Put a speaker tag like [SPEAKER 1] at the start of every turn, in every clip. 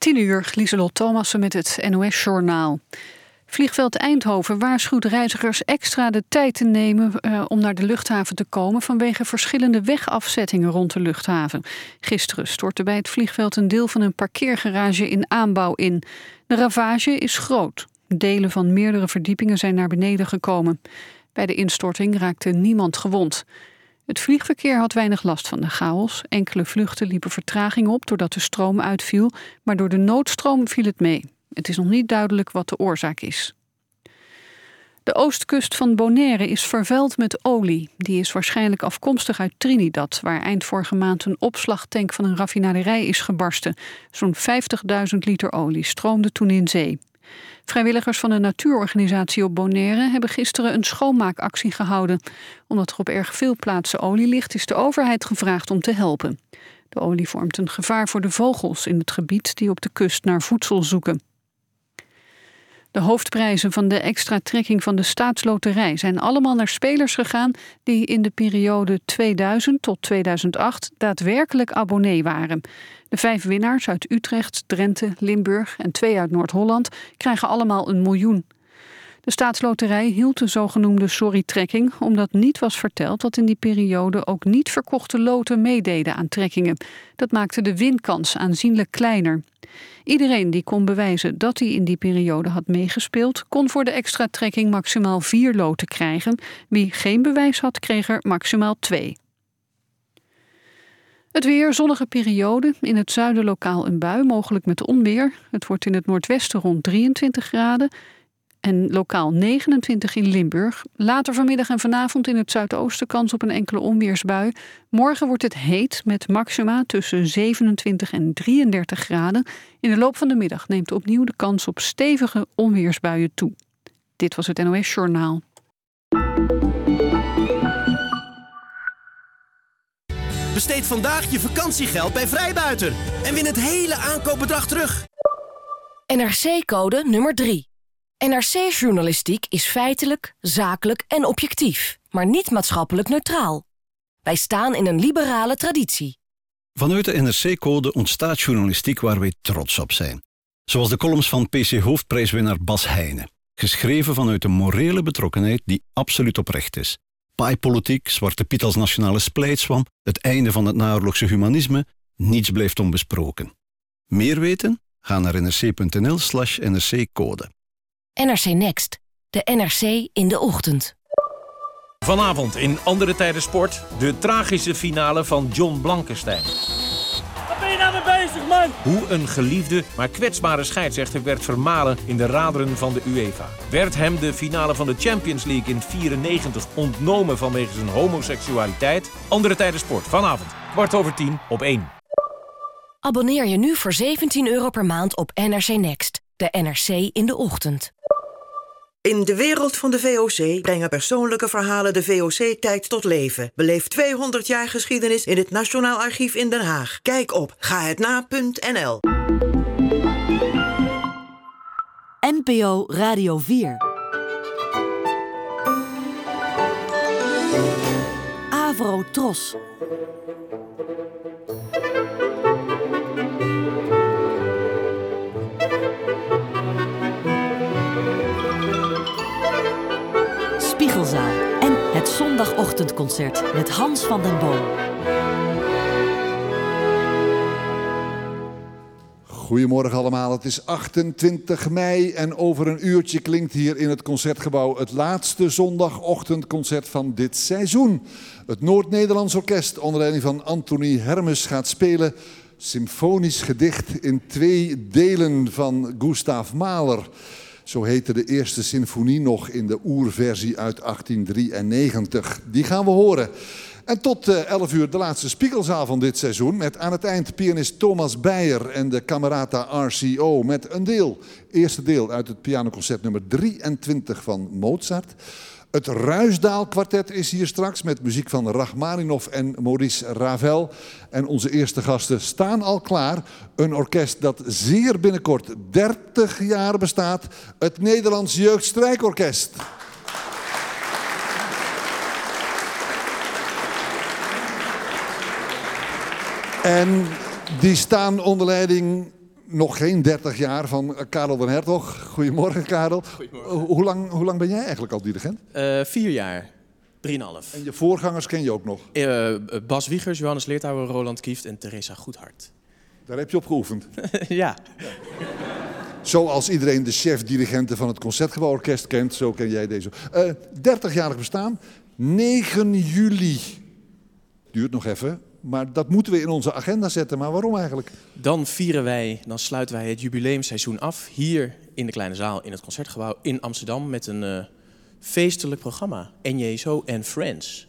[SPEAKER 1] 10:00, Lieselot Thomassen met het NOS-journaal. Vliegveld Eindhoven waarschuwt reizigers extra de tijd te nemen om naar de luchthaven te komen vanwege verschillende wegafzettingen rond de luchthaven. Gisteren stortte bij het vliegveld een deel van een parkeergarage in aanbouw in. De ravage is groot. Delen van meerdere verdiepingen zijn naar beneden gekomen. Bij de instorting raakte niemand gewond. Het vliegverkeer had weinig last van de chaos. Enkele vluchten liepen vertraging op doordat de stroom uitviel, maar door de noodstroom viel het mee. Het is nog niet duidelijk wat de oorzaak is. De oostkust van Bonaire is vervuild met olie. Die is waarschijnlijk afkomstig uit Trinidad, waar eind vorige maand een opslagtank van een raffinaderij is gebarsten. Zo'n 50.000 liter olie stroomde toen in zee. Vrijwilligers van een natuurorganisatie op Bonaire hebben gisteren een schoonmaakactie gehouden. Omdat er op erg veel plaatsen olie ligt, is de overheid gevraagd om te helpen. De olie vormt een gevaar voor de vogels in het gebied die op de kust naar voedsel zoeken. De hoofdprijzen van de extra trekking van de staatsloterij zijn allemaal naar spelers gegaan die in de periode 2000 tot 2008 daadwerkelijk abonnee waren. De 5 winnaars uit Utrecht, Drenthe, Limburg en 2 uit Noord-Holland krijgen allemaal 1 miljoen. De staatsloterij hield de zogenoemde sorry-trekking omdat niet was verteld dat in die periode ook niet verkochte loten meededen aan trekkingen. Dat maakte de winkans aanzienlijk kleiner. Iedereen die kon bewijzen dat hij in die periode had meegespeeld, kon voor de extra trekking maximaal 4 loten krijgen. Wie geen bewijs had, kreeg er maximaal 2. Het weer, zonnige periode. In het zuiden lokaal een bui, mogelijk met onweer. Het wordt in het noordwesten rond 23 graden. En lokaal 29 in Limburg. Later vanmiddag en vanavond in het zuidoosten kans op een enkele onweersbui. Morgen wordt het heet met maxima tussen 27 en 33 graden. In de loop van de middag neemt opnieuw de kans op stevige onweersbuien toe. Dit was het NOS Journaal.
[SPEAKER 2] Besteed vandaag je vakantiegeld bij Vrijbuiter en win het hele aankoopbedrag terug.
[SPEAKER 3] NRC-code nummer 3. NRC-journalistiek is feitelijk, zakelijk en objectief, maar niet maatschappelijk neutraal. Wij staan in een liberale traditie.
[SPEAKER 4] Vanuit de NRC-code ontstaat journalistiek waar wij trots op zijn. Zoals de columns van PC-hoofdprijswinnaar Bas Heijnen. Geschreven vanuit een morele betrokkenheid die absoluut oprecht is. Paaipolitiek, Zwarte Piet als nationale splijtswam, het einde van het naoorlogse humanisme, niets blijft onbesproken. Meer weten? Ga naar nrc.nl/nrc-code.
[SPEAKER 3] NRC Next. De NRC in de ochtend.
[SPEAKER 5] Vanavond in Andere Tijden Sport de tragische finale van John Blankenstein.
[SPEAKER 6] Wat ben je nou mee bezig, man?
[SPEAKER 5] Hoe een geliefde, maar kwetsbare scheidsrechter werd vermalen in de raderen van de UEFA. Werd hem de finale van de Champions League in 1994 ontnomen vanwege zijn homoseksualiteit? Andere Tijden Sport, vanavond, 10:15 op 1.
[SPEAKER 3] Abonneer je nu voor €17 per maand op NRC Next. De NRC in de ochtend.
[SPEAKER 7] In de wereld van de VOC brengen persoonlijke verhalen de VOC-tijd tot leven. Beleef 200 jaar geschiedenis in het Nationaal Archief in Den Haag. Kijk op gahetna.nl.
[SPEAKER 8] NPO Radio 4. Avro Tros. Spiegelzaal en het zondagochtendconcert met Hans van den Boom.
[SPEAKER 9] Goedemorgen allemaal, het is 28 mei en over een uurtje klinkt hier in het Concertgebouw het laatste zondagochtendconcert van dit seizoen. Het Noord-Nederlands Orkest onder leiding van Anthony Hermes gaat spelen symfonisch gedicht in 2 delen van Gustav Mahler. Zo heette de eerste symfonie nog in de oerversie uit 1893. Die gaan we horen. En tot 11 uur de laatste Spiegelzaal van dit seizoen. Met aan het eind pianist Thomas Beyer en de Camerata RCO. Met een eerste deel uit het pianoconcert nummer 23 van Mozart. Het Ruisdaal kwartet is hier straks met muziek van Rachmaninov en Maurice Ravel. En onze eerste gasten staan al klaar. Een orkest dat zeer binnenkort 30 jaar bestaat. Het Nederlands Jeugdstrijkorkest. En die staan onder leiding nog geen 30 jaar van Karel den Hertog. Goedemorgen, Karel.
[SPEAKER 10] Goedemorgen.
[SPEAKER 9] Hoe lang ben jij eigenlijk al dirigent?
[SPEAKER 10] 4 jaar. 3,5.
[SPEAKER 9] En je voorgangers ken je ook nog?
[SPEAKER 10] Bas Wiegers, Johannes Leertouwer, Roland Kieft en Theresa Goedhart.
[SPEAKER 9] Daar heb je op geoefend?
[SPEAKER 10] Ja.
[SPEAKER 9] Zoals iedereen de chef-dirigenten van het Concertgebouworkest kent, zo ken jij deze. 30-jarig bestaan, 9 juli. Duurt nog even, maar dat moeten we in onze agenda zetten. Maar waarom eigenlijk?
[SPEAKER 10] Dan sluiten wij het jubileumseizoen af hier in de kleine zaal in het Concertgebouw in Amsterdam met een feestelijk programma. NJSO en Friends.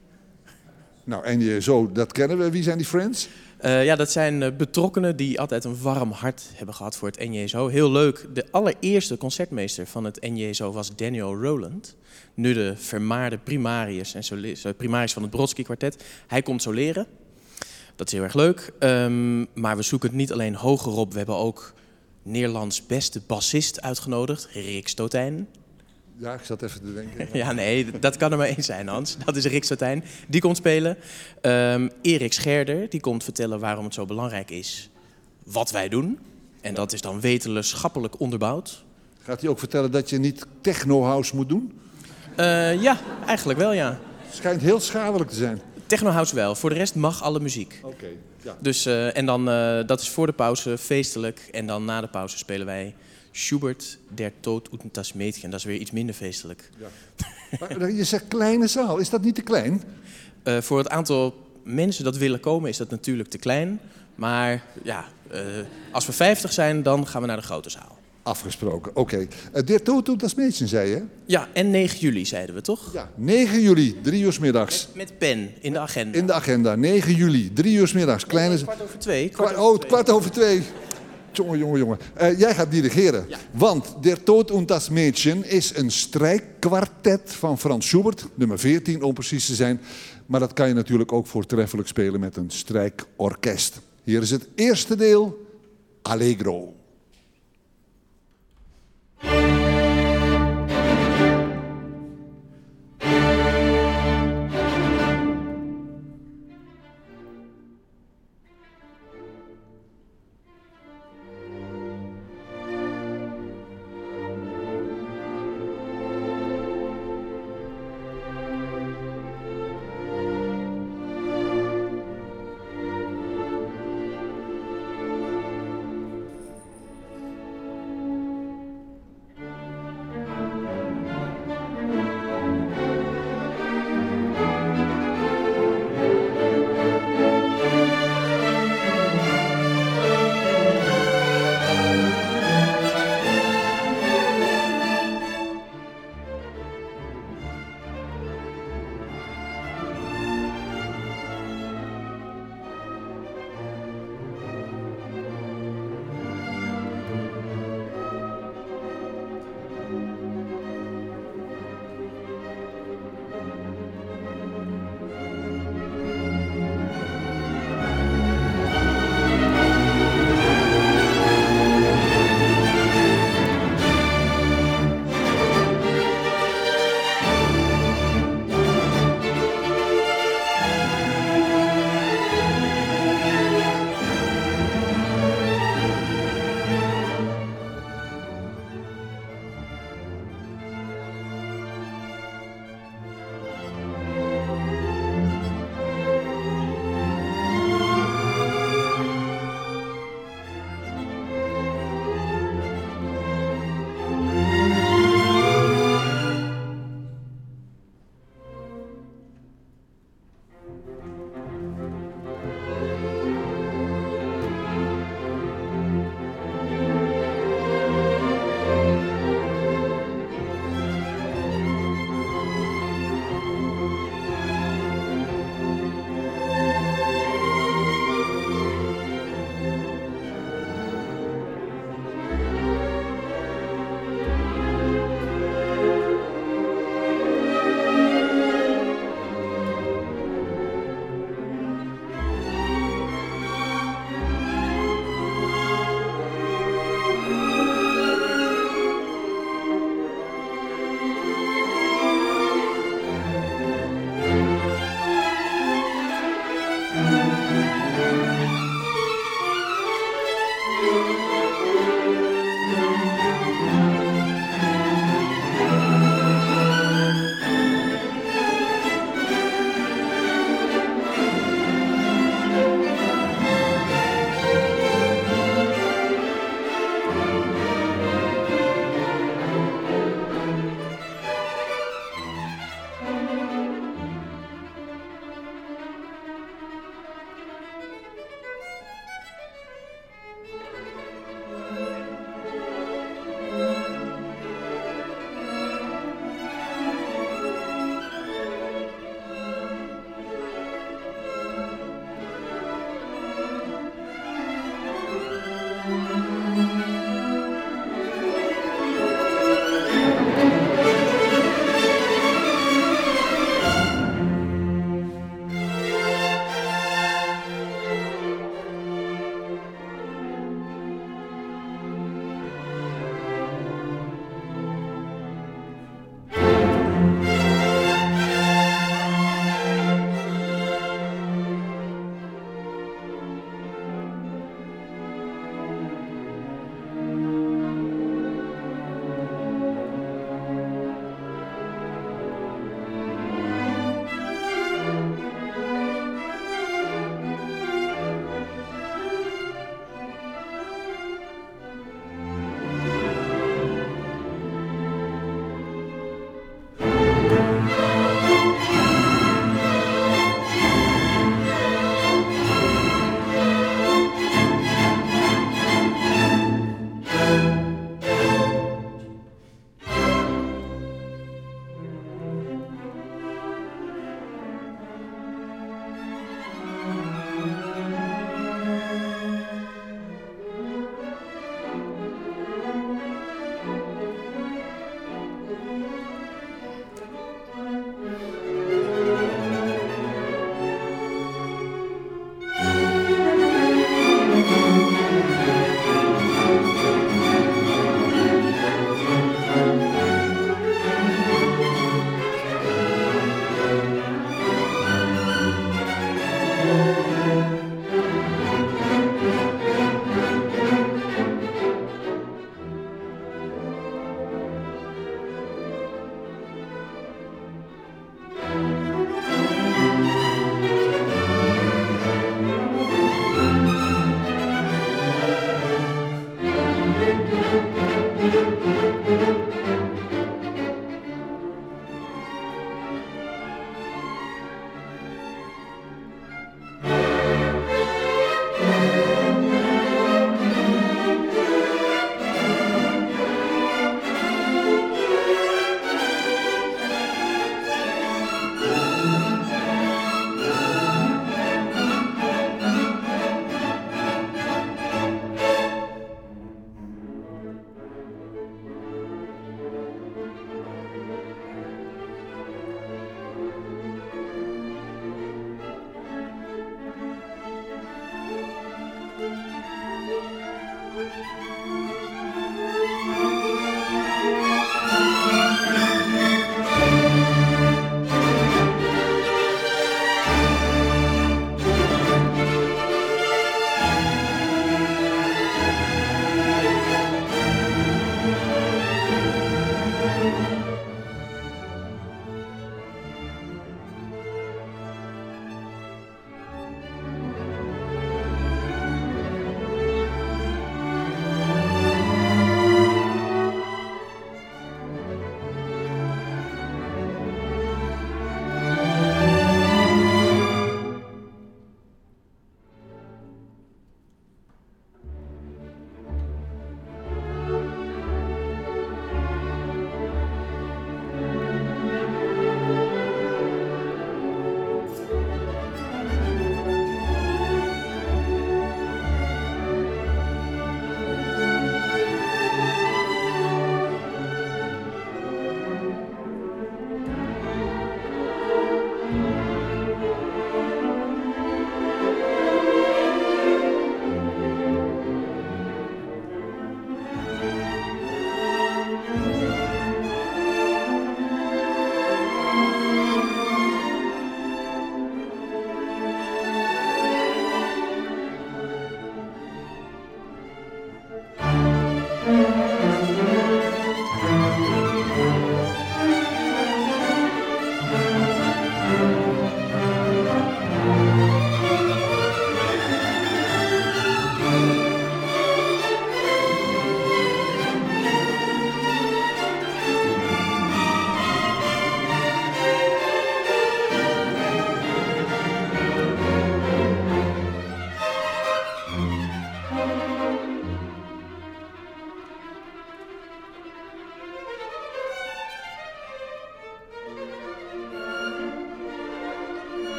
[SPEAKER 9] Nou, NJSO, dat kennen we. Wie zijn die Friends?
[SPEAKER 10] Dat zijn betrokkenen die altijd een warm hart hebben gehad voor het NJSO. Heel leuk. De allereerste concertmeester van het NJSO was Daniel Rowland. Nu de vermaarde primarius van het Brodsky kwartet. Hij komt soleren. Dat is heel erg leuk. Maar we zoeken het niet alleen hoger op. We hebben ook Nederlands beste bassist uitgenodigd, Rick Stotijn.
[SPEAKER 9] Ja, ik zat even te denken.
[SPEAKER 10] Ja, nee, dat kan er maar één zijn, Hans. Dat is Rick Stotijn. Die komt spelen. Erik Scherder, die komt vertellen waarom het zo belangrijk is wat wij doen. En dat is dan wetenschappelijk onderbouwd.
[SPEAKER 9] Gaat hij ook vertellen dat je niet techno-house moet doen?
[SPEAKER 10] Ja, eigenlijk wel, ja.
[SPEAKER 9] Schijnt heel schadelijk te zijn.
[SPEAKER 10] Techno-house wel. Voor de rest mag alle muziek.
[SPEAKER 9] Oké. Ja.
[SPEAKER 10] Dus, en dan, dat is voor de pauze feestelijk. En dan na de pauze spelen wij Schubert, Der Tod und das Mädchen. Dat is weer iets minder feestelijk. Ja.
[SPEAKER 9] Maar je zegt kleine zaal. Is dat niet te klein?
[SPEAKER 10] Voor het aantal mensen dat willen komen is dat natuurlijk te klein. Maar ja, als we 50 zijn, dan gaan we naar de grote zaal.
[SPEAKER 9] Afgesproken, oké. Der Tod und das Mädchen, zei je?
[SPEAKER 10] Ja, en 9 juli zeiden we, toch?
[SPEAKER 9] Ja, 9 juli, 3 uur 's middags.
[SPEAKER 10] Met pen, in de agenda.
[SPEAKER 9] In de agenda, 9 juli, 3 uur 's middags. Kleine...
[SPEAKER 10] 2:15.
[SPEAKER 9] Kwart over 2. Jongen. Jij gaat dirigeren. Ja. Want Der Tod und das Mädchen is een strijkkwartet van Franz Schubert. Nummer 14 om precies te zijn. Maar dat kan je natuurlijk ook voortreffelijk spelen met een strijkorkest. Hier is het eerste deel, Allegro.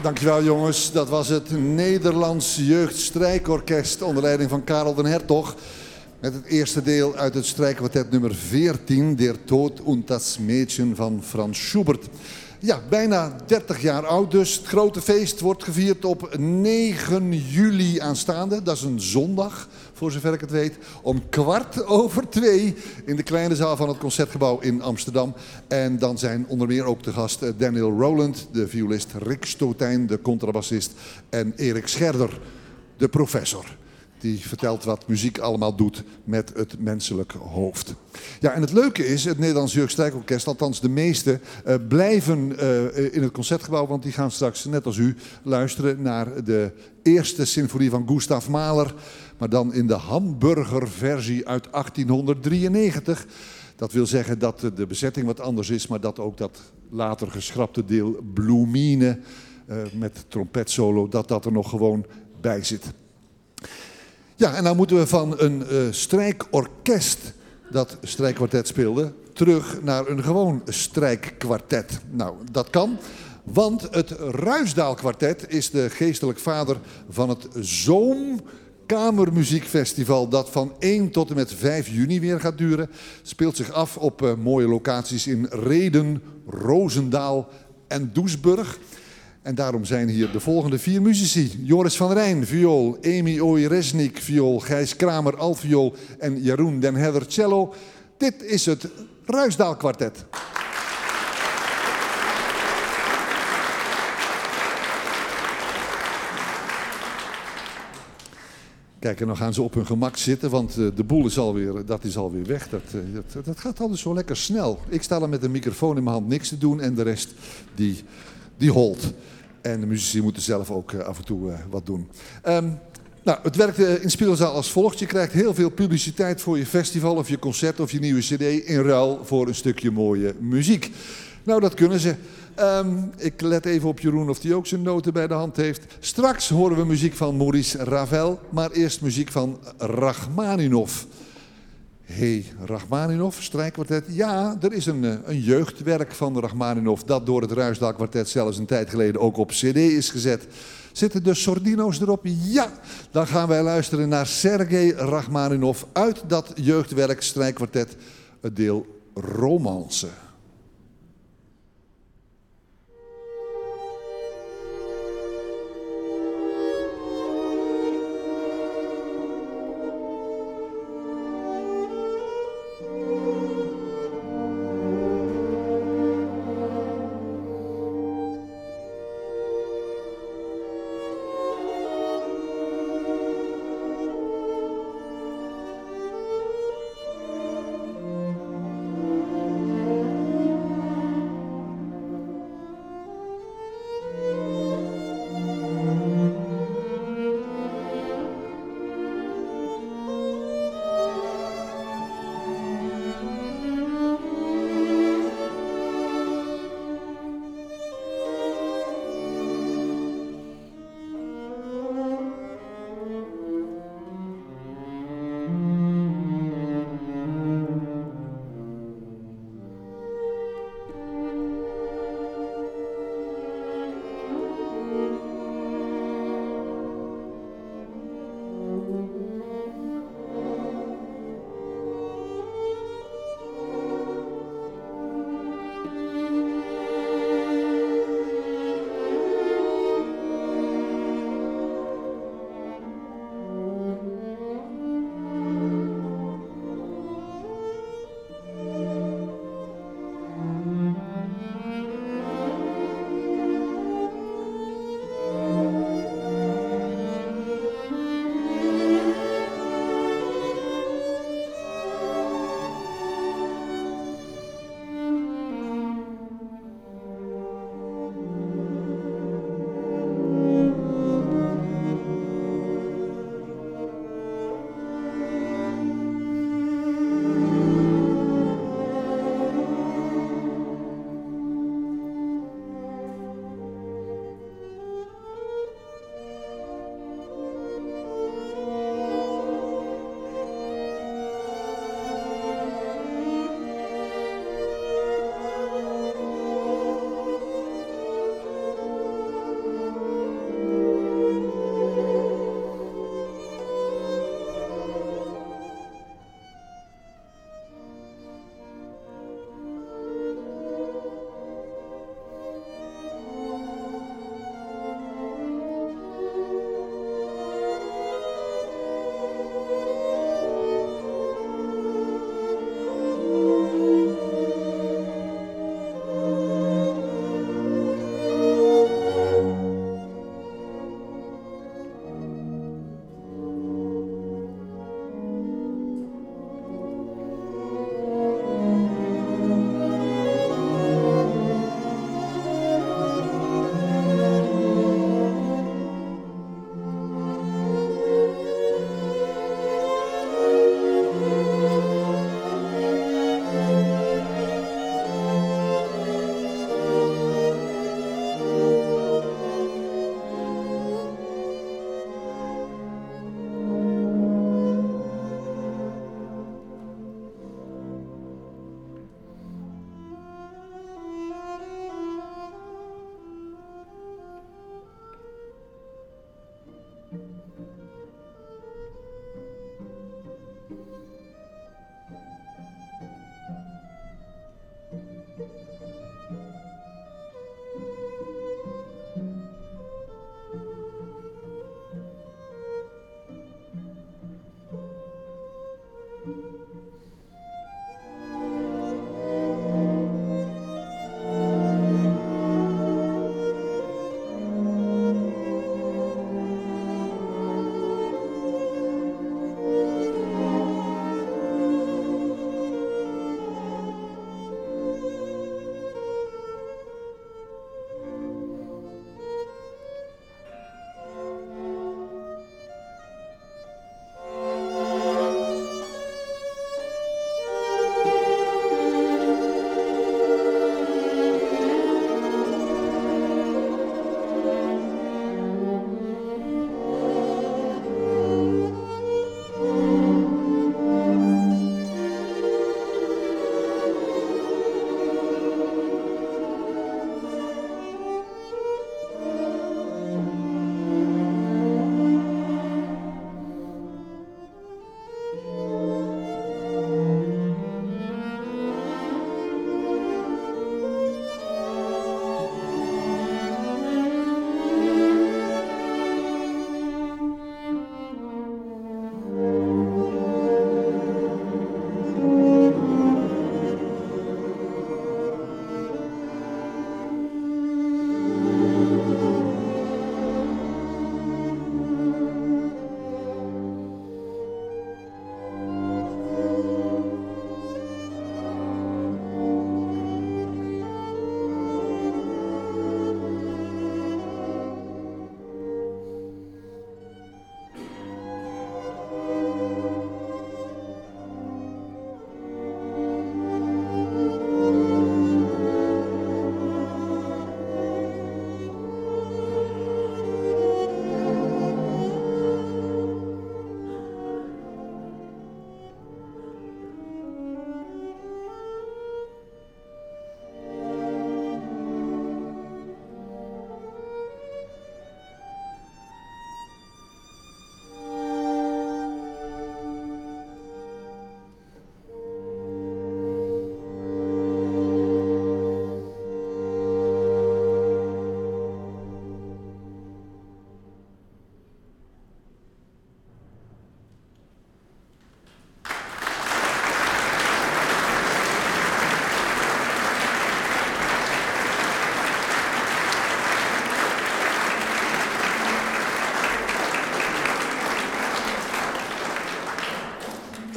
[SPEAKER 9] Dankjewel jongens, dat was het Nederlands Jeugdstrijkorkest onder leiding van Karel den Hertog. Met het eerste deel uit het strijkkwartet nummer 14, Der Tod und das Mädchen van Franz Schubert. Ja, bijna 30 jaar oud dus. Het grote feest wordt gevierd op 9 juli aanstaande. Dat is een zondag, voor zover ik het weet. Om 2:15 in de kleine zaal van het Concertgebouw in Amsterdam. En dan zijn onder meer ook te gast Daniel Rowland, de violist, Rick Stotijn, de contrabassist en Erik Scherder, de professor. Die vertelt wat muziek allemaal doet met het menselijk hoofd. Ja, en het leuke is, het Nederlands Jeugdstrijkorkest, althans de meeste, blijven in het Concertgebouw. Want die gaan straks, net als u, luisteren naar de eerste symfonie van Gustav Mahler. Maar dan in de Hamburger-versie uit 1893. Dat wil zeggen dat de bezetting wat anders is, maar dat ook dat later geschrapte deel Blumine met trompetsolo, dat er nog gewoon bij zit. Ja, en nou moeten we van een strijkorkest dat strijkkwartet speelde terug naar een gewoon strijkkwartet. Nou, dat kan, want het Ruisdaal-kwartet is de geestelijk vader van het Zoom Kamermuziekfestival dat van 1 tot en met 5 juni weer gaat duren. Speelt zich af op mooie locaties in Rheden, Roosendaal en Doesburg. En daarom zijn hier de volgende 4 muzici. Joris van Rijn, viool. Amy Oiresnik, viool. Gijs Kramer, altviool. En Jeroen den Herder, cello. Dit is het Ruisdaal Kwartet. Kijk, en dan gaan ze op hun gemak zitten, want de boel is alweer weg. Dat gaat altijd zo lekker snel. Ik sta dan met een microfoon in mijn hand niks te doen en de rest die holt. En de muzici moeten zelf ook af en toe wat doen. Nou, het werkt in Spiegelzaal als volgt. Je krijgt heel veel publiciteit voor je festival of je concert of je nieuwe cd in ruil voor een stukje mooie muziek. Nou, dat kunnen ze. Ik let even op Jeroen of hij ook zijn noten bij de hand heeft. Straks horen we muziek van Maurice Ravel, maar eerst muziek van Rachmaninov. Hey, Rachmaninov, strijkkwartet. Ja, er is een jeugdwerk van Rachmaninov dat door het Ruisdaal Kwartet zelfs een tijd geleden ook op cd is gezet. Zitten de Sordino's erop? Ja, dan gaan wij luisteren naar Sergei Rachmaninov uit dat jeugdwerk strijkkwartet, het deel Romance.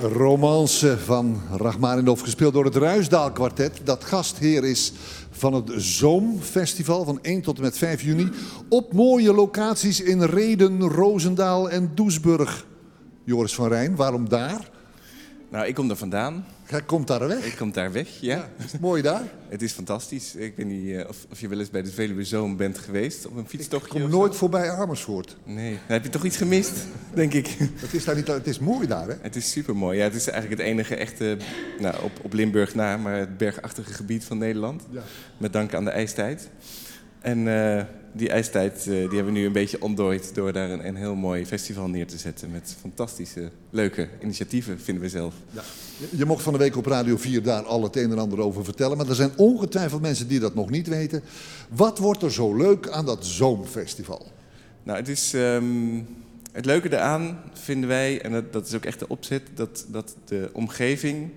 [SPEAKER 9] Romance van Rachmaninov, gespeeld door het Ruisdaal Kwartet. Dat gastheer is van het Zoomfestival van 1 tot en met 5 juni. Op mooie locaties in Rheden, Roosendaal en Doesburg. Joris van Rijn, waarom daar?
[SPEAKER 11] Nou, ik kom er vandaan.
[SPEAKER 9] Jij komt daar weg?
[SPEAKER 11] Ik kom daar weg, ja.
[SPEAKER 9] Is het mooi daar?
[SPEAKER 11] Het is fantastisch. Ik weet niet of je wel eens bij de Veluwe Zoom bent geweest op een fietstochtje.
[SPEAKER 9] Ik kom nooit voorbij Amersfoort.
[SPEAKER 11] Nee, dan heb je toch iets gemist, denk ik.
[SPEAKER 9] Het is daar niet, het is mooi daar, hè?
[SPEAKER 11] Het is supermooi. Ja, het is eigenlijk het enige echte, op Limburg na, maar het bergachtige gebied van Nederland. Ja. Met dank aan de ijstijd. En die ijstijd die hebben we nu een beetje ontdooid door daar een heel mooi festival neer te zetten. Met fantastische, leuke initiatieven, vinden we zelf. Ja.
[SPEAKER 9] Je mocht van de week op Radio 4 daar al het een en ander over vertellen. Maar er zijn ongetwijfeld mensen die dat nog niet weten. Wat wordt er zo leuk aan dat Zoomfestival?
[SPEAKER 11] Nou, het is... Het leuke daaraan vinden wij, en dat is ook echt de opzet, dat de omgeving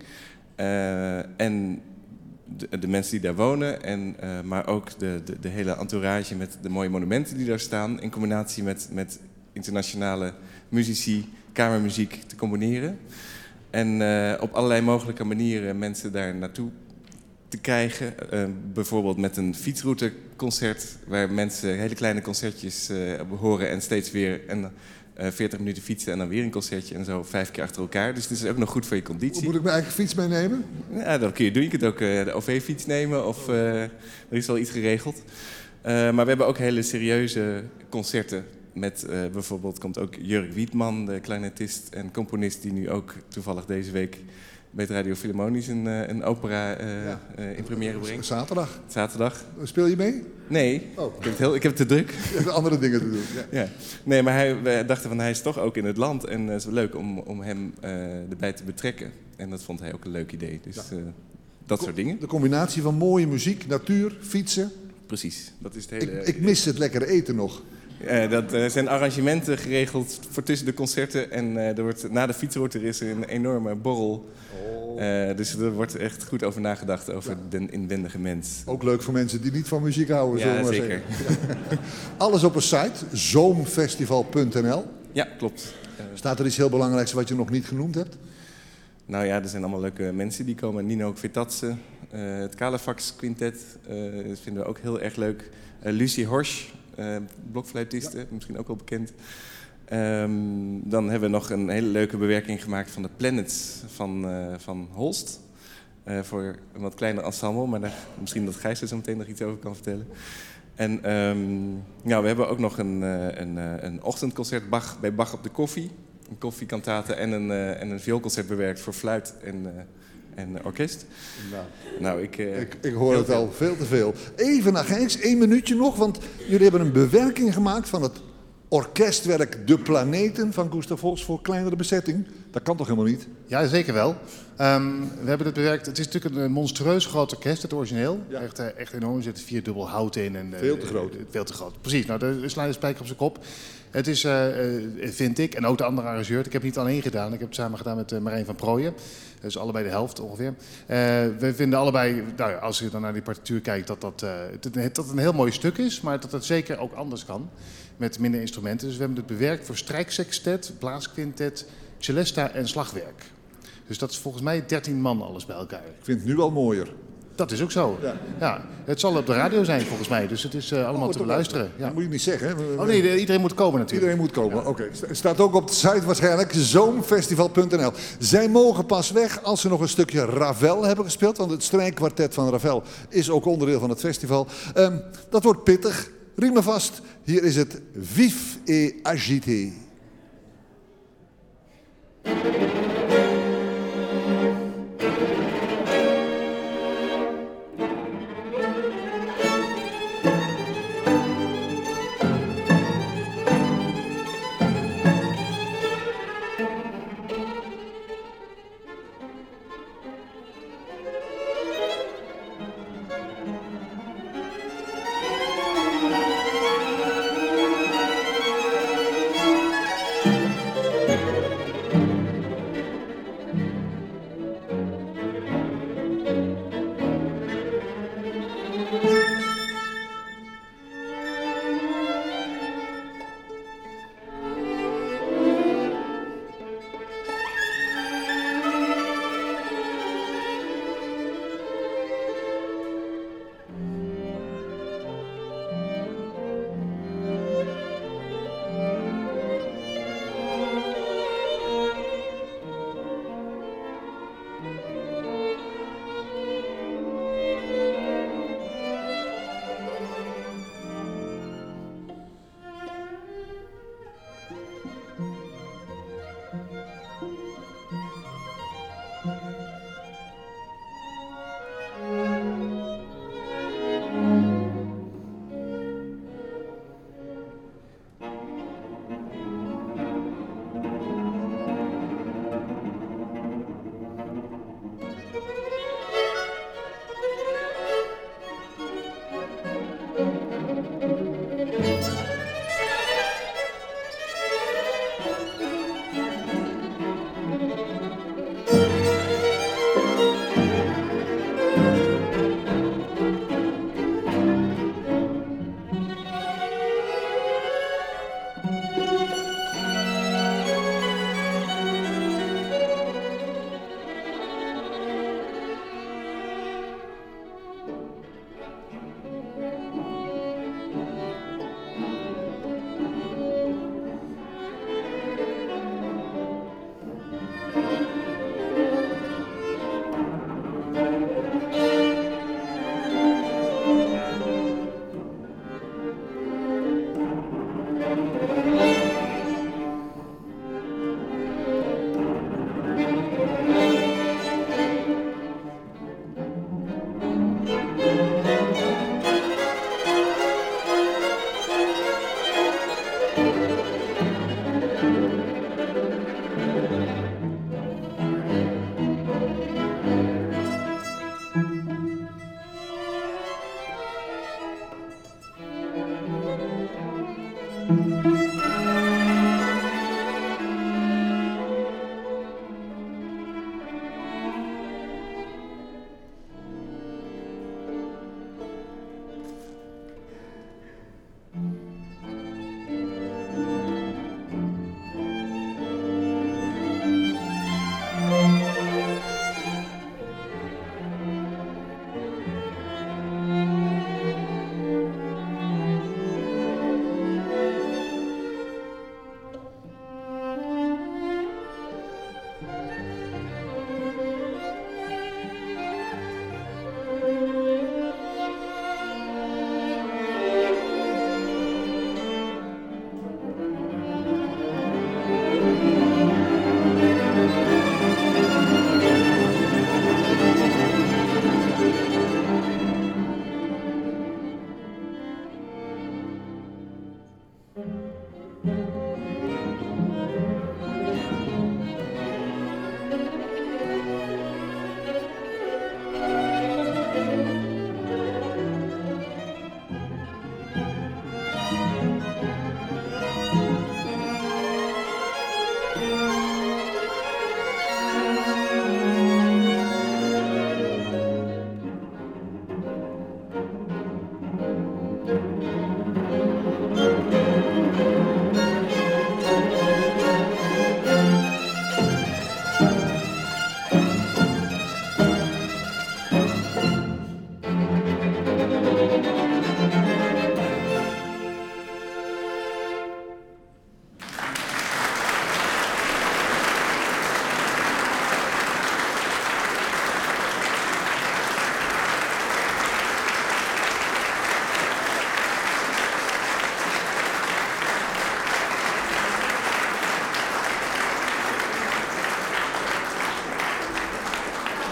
[SPEAKER 11] en de mensen die daar wonen, maar ook de hele entourage met de mooie monumenten die daar staan, in combinatie met internationale muzici, kamermuziek te combineren. En op allerlei mogelijke manieren mensen daar naartoe te krijgen. Bijvoorbeeld met een fietsrouteconcert, waar mensen hele kleine concertjes horen en steeds weer 40 minuten fietsen en dan weer een concertje en zo 5 keer achter elkaar. Dus het is ook nog goed voor je conditie.
[SPEAKER 9] Moet ik mijn eigen fiets meenemen?
[SPEAKER 11] Ja, dat kun je doen. Je kunt ook de OV-fiets nemen of er is wel iets geregeld. Maar we hebben ook hele serieuze concerten. Met bijvoorbeeld komt ook Jurk Wietman, de clarinetist en componist, die nu ook toevallig deze week bij het Radio Philharmonisch een opera in première brengt. Zaterdag.
[SPEAKER 9] Speel je mee?
[SPEAKER 11] Nee, ik heb het te druk.
[SPEAKER 9] Je hebt andere dingen te doen. Ja.
[SPEAKER 11] Ja. Nee, maar wij dachten van hij is toch ook in het land en het is wel leuk om hem erbij te betrekken. En dat vond hij ook een leuk idee. Dus dat soort dingen.
[SPEAKER 9] De combinatie van mooie muziek, natuur, fietsen.
[SPEAKER 11] Precies. Dat is het hele...
[SPEAKER 9] Ik mis het lekkere eten nog.
[SPEAKER 11] Dat zijn arrangementen geregeld voor tussen de concerten. En na de fietsroute is er een enorme borrel. Dus er wordt echt goed over nagedacht over de inwendige mens.
[SPEAKER 9] Ook leuk voor mensen die niet van muziek houden, zullen we maar
[SPEAKER 11] zeker.
[SPEAKER 9] zeggen. Alles op een site, zoomfestival.nl.
[SPEAKER 11] Ja, klopt.
[SPEAKER 9] Staat er iets heel belangrijks wat je nog niet genoemd hebt?
[SPEAKER 11] Nou ja, er zijn allemaal leuke mensen die komen. Nino Kvitatse, het Kalefax Quintet, dat vinden we ook heel erg leuk. Lucie Horsch, blokfluitiste, misschien ook wel bekend. Dan hebben we nog een hele leuke bewerking gemaakt van de Planets van Holst. Voor een wat kleiner ensemble, maar misschien dat Gijs er zo meteen nog iets over kan vertellen. En we hebben ook nog een ochtendconcert bij Bach op de Koffie. Een koffiekantate en een vioolconcert bewerkt voor fluit en orkest.
[SPEAKER 9] Ik hoor het al veel te veel. Even naar Gijs, 1 minuutje nog, want jullie hebben een bewerking gemaakt van het orkestwerk De Planeten van Gustav Holst voor kleinere bezetting. Dat kan toch helemaal niet?
[SPEAKER 12] Ja, zeker wel. We hebben het bewerkt. Het is natuurlijk een monstrueus groot orkest, het origineel. Ja. Echt enorm. Er zit 4-dubbel hout in. En,
[SPEAKER 9] veel te groot.
[SPEAKER 12] Veel te groot. Precies. Nou, daar sla je de spijker op zijn kop. Het is, vind ik, en ook de andere arrangeur. Ik heb het niet alleen gedaan. Ik heb het samen gedaan met Marijn van Prooijen. Dus allebei de helft ongeveer. We vinden allebei, nou ja, als je dan naar die partituur kijkt, dat het een heel mooi stuk is. Maar dat het zeker ook anders kan. Met minder instrumenten. Dus we hebben het bewerkt voor strijksextet, blaasquintet, celesta en slagwerk. Dus dat is volgens mij 13 man alles bij elkaar.
[SPEAKER 9] Ik vind het nu al mooier.
[SPEAKER 12] Dat is ook zo. Ja. Het zal op de radio zijn volgens mij. Dus het is allemaal te beluisteren. Ja.
[SPEAKER 9] Dat moet je niet zeggen.
[SPEAKER 12] Iedereen moet komen natuurlijk.
[SPEAKER 9] Iedereen moet komen, ja. Oké. Het staat ook op de site waarschijnlijk, zoomfestival.nl. Zij mogen pas weg als ze nog een stukje Ravel hebben gespeeld. Want het strijkkwartet van Ravel is ook onderdeel van het festival. Dat wordt pittig. Riemen vast. Hier is het Vif et Agité.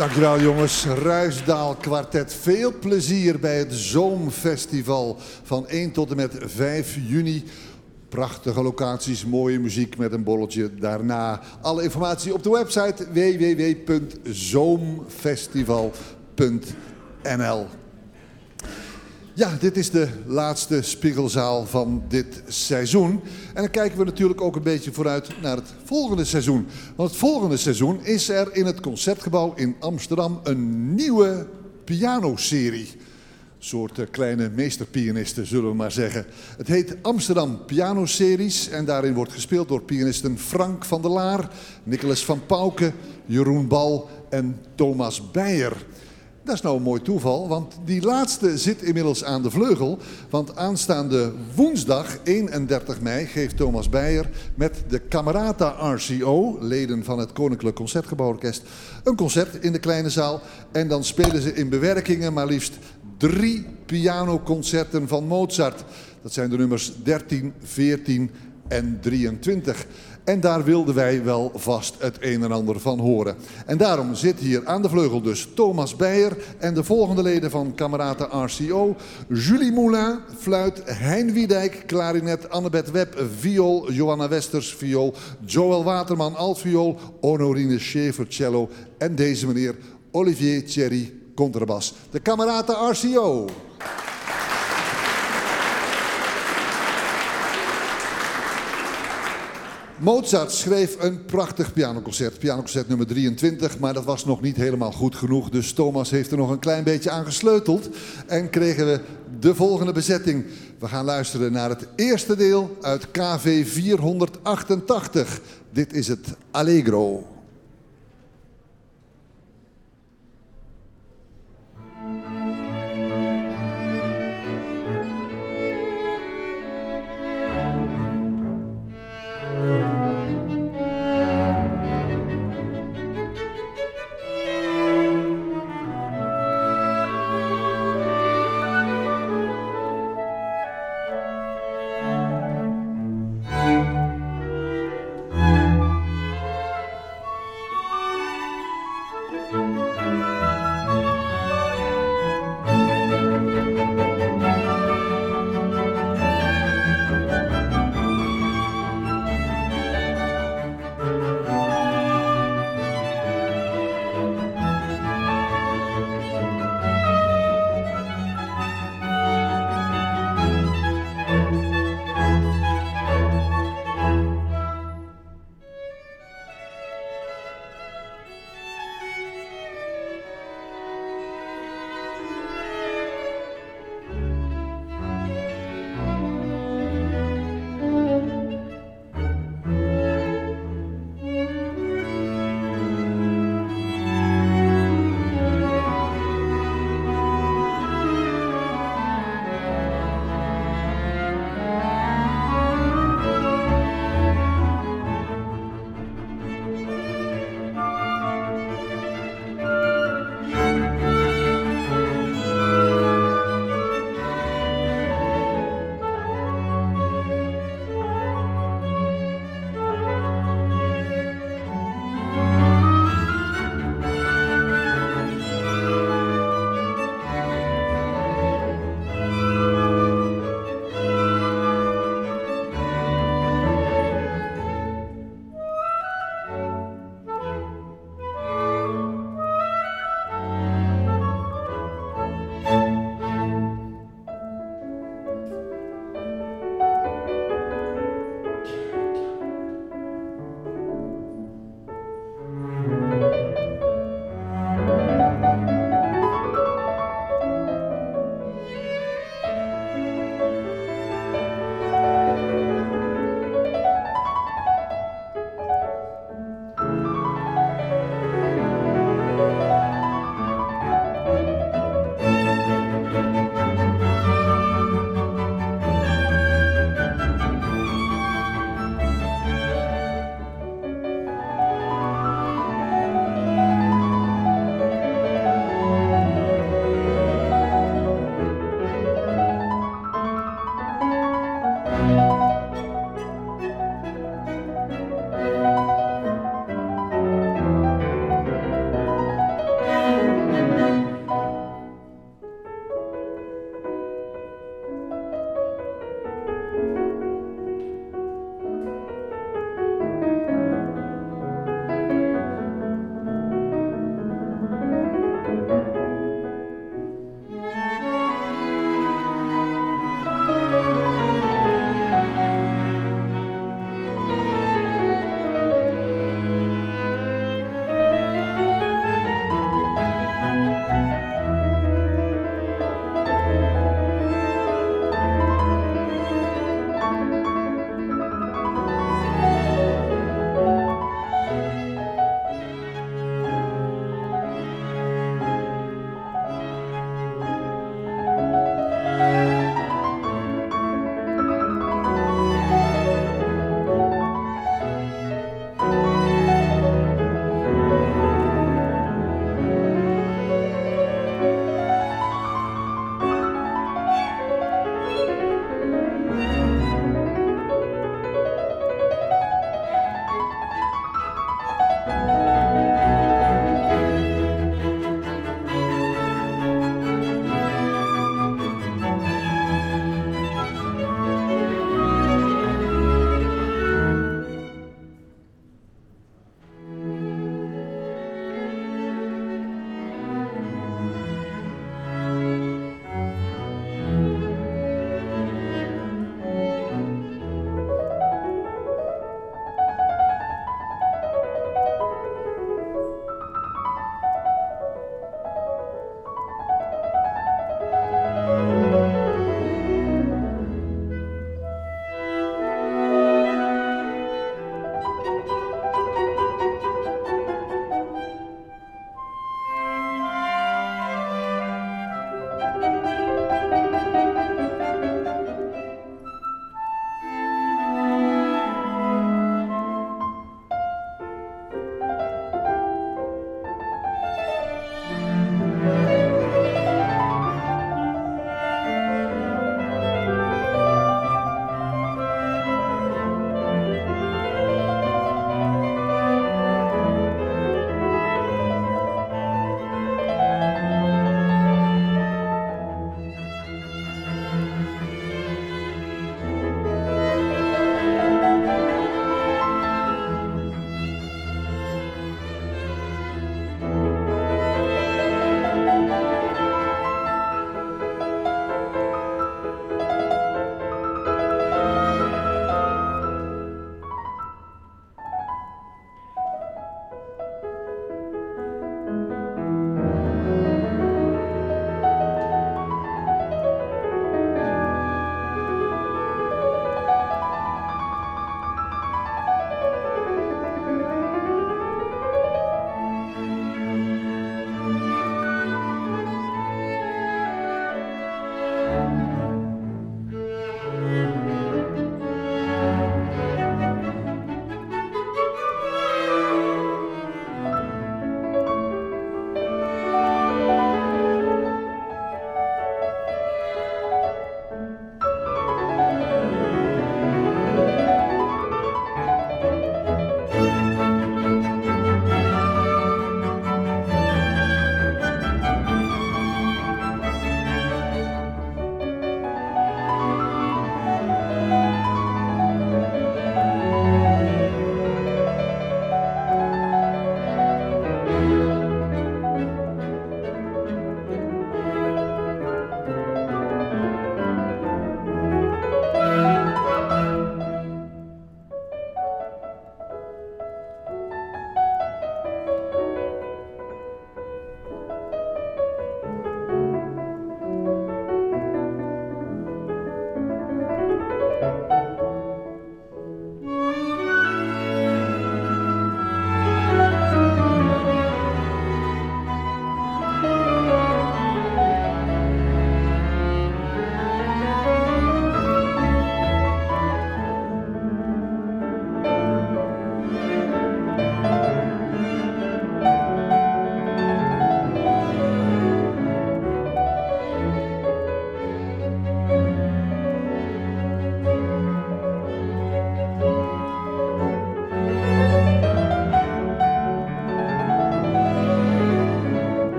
[SPEAKER 9] Dankjewel jongens. Ruisdaal Kwartet. Veel plezier bij het Zoomfestival van 1 tot en met 5 juni. Prachtige locaties, mooie muziek met een borreltje daarna. Alle informatie op de website www.zoomfestival.nl. Ja, dit is de laatste Spiegelzaal van dit seizoen. En dan kijken we natuurlijk ook een beetje vooruit naar het volgende seizoen. Want het volgende seizoen is er in het Concertgebouw in Amsterdam een nieuwe pianoserie. Een soort kleine meesterpianisten, zullen we maar zeggen. Het heet Amsterdam Pianoseries en daarin wordt gespeeld door pianisten Frank van der Laar, Nicolas van Pauwke, Jeroen Bal en Thomas Beyer. Dat is nou een mooi toeval, want die laatste zit inmiddels aan de vleugel. Want aanstaande woensdag, 31 mei, geeft Thomas Beyer met de Camerata RCO, leden van het Koninklijk Concertgebouworkest, een concert in de kleine zaal. En dan spelen ze in bewerkingen maar liefst 3 pianoconcerten van Mozart. Dat zijn de nummers 13, 14 en 23. En daar wilden wij wel vast het een en ander van horen. En daarom zit hier aan de vleugel dus Thomas Beyer en de volgende leden van Camerata RCO. Julie Moulin, fluit, Hein Wiedijk, klarinet, Annabeth Webb, viool, Johanna Westers, viool, Joël Waterman, altviool, Honorine Schäfer, cello en deze meneer Olivier Thierry, contrabas. De Camerata RCO. Mozart schreef een prachtig pianoconcert nummer 23, maar dat was nog niet helemaal goed genoeg. Dus Thomas heeft er nog een klein beetje aan gesleuteld en kregen we de volgende bezetting. We gaan luisteren naar het eerste deel uit KV 488. Dit is het Allegro.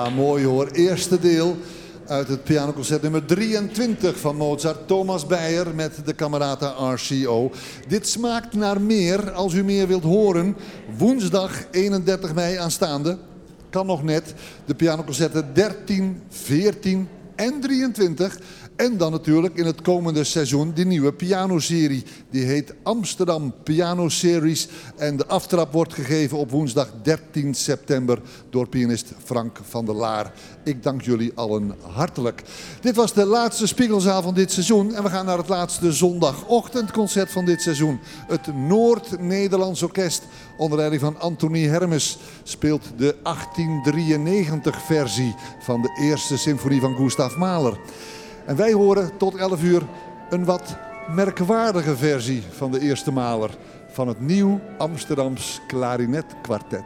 [SPEAKER 9] Ja, mooi hoor. Eerste deel uit het pianoconcert nummer 23 van Mozart. Thomas Beyer met de Camerata RCO. Dit smaakt naar meer. Als u meer wilt horen, woensdag 31 mei aanstaande. Kan nog net. De pianoconcerten 13, 14 en 23. En dan natuurlijk in het komende seizoen die nieuwe pianoserie. Die heet Amsterdam Piano Series. En de aftrap wordt gegeven op woensdag 13 september door pianist Frank van der Laar. Ik dank jullie allen hartelijk. Dit was de laatste Spiegelzaal van dit seizoen. En we gaan naar het laatste zondagochtendconcert van dit seizoen. Het Noord-Nederlands Orkest onder leiding van Anthony Hermes speelt de 1893 versie van de eerste symfonie van Gustav Mahler. En wij horen tot 11 uur een wat merkwaardige versie van de eerste Mahler van het Nieuw Amsterdams Klarinetkwartet.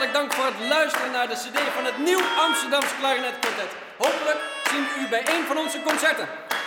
[SPEAKER 13] hartelijk dank voor het luisteren naar de cd van het Nieuw Amsterdamse Klarinetkwartet. Hopelijk zien we u bij een van onze concerten.